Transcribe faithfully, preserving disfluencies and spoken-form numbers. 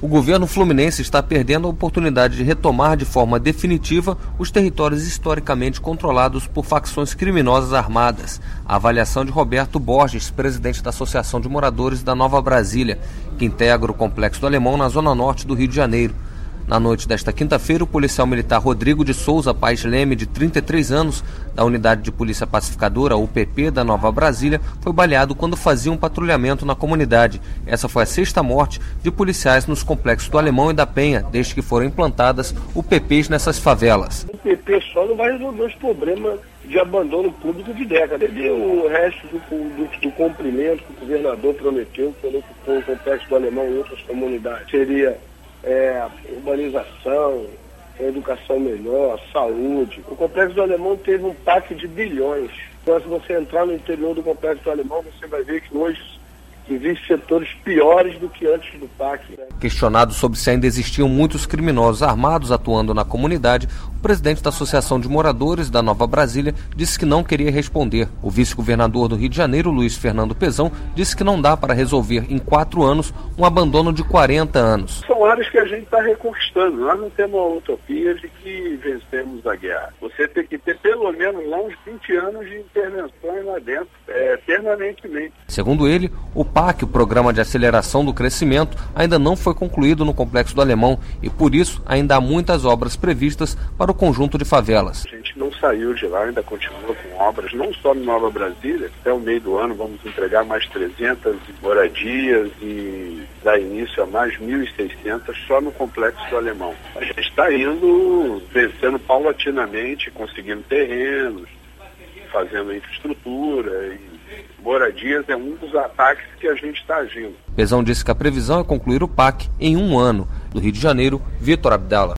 O governo fluminense está perdendo a oportunidade de retomar de forma definitiva os territórios historicamente controlados por facções criminosas armadas. A avaliação de Roberto Borges, presidente da Associação de Moradores da Nova Brasília, que integra o Complexo do Alemão na zona norte do Rio de Janeiro. Na noite desta quinta-feira, o policial militar Rodrigo de Souza Paes Leme, de trinta e três anos, da Unidade de Polícia Pacificadora, U P P, da Nova Brasília, foi baleado quando fazia um patrulhamento na comunidade. Essa foi a sexta morte de policiais nos complexos do Alemão e da Penha, desde que foram implantadas U P Ps nessas favelas. O U P P só não vai resolver os problemas de abandono público de décadas. Ele deu o resto do, do, do cumprimento que o governador prometeu quando ocupou o complexo do Alemão e outras comunidades. Seria É, urbanização, educação melhor, saúde. O Complexo do Alemão teve um P A C de bilhões. Então, se você entrar no interior do Complexo do Alemão, você vai ver que hoje existem setores piores do que antes do P A C. Questionado sobre se ainda existiam muitos criminosos armados atuando na comunidade, o presidente da Associação de Moradores da Nova Brasília disse que não queria responder. O vice-governador do Rio de Janeiro, Luiz Fernando Pezão, disse que não dá para resolver em quatro anos um abandono de quarenta anos. São áreas que a gente está reconquistando. Nós não temos uma utopia de que vencemos a guerra. Você tem que ter pelo menos lá uns vinte anos de intervenções lá dentro, é, permanentemente. Segundo ele, o P A C, o Programa de Aceleração do Crescimento, ainda não foi concluído no Complexo do Alemão e, por isso, ainda há muitas obras previstas para o conjunto de favelas. A gente não saiu de lá, ainda continua com obras, não só no Nova Brasília. Até o meio do ano vamos entregar mais trezentas moradias e dar início a mais mil e seiscentas só no Complexo do Alemão. A gente está indo, vencendo paulatinamente, conseguindo terrenos, fazendo infraestrutura e moradias é um dos ataques que a gente está agindo. Pezão disse que a previsão é concluir o P A C em um ano. Do Rio de Janeiro, Vitor Abdala.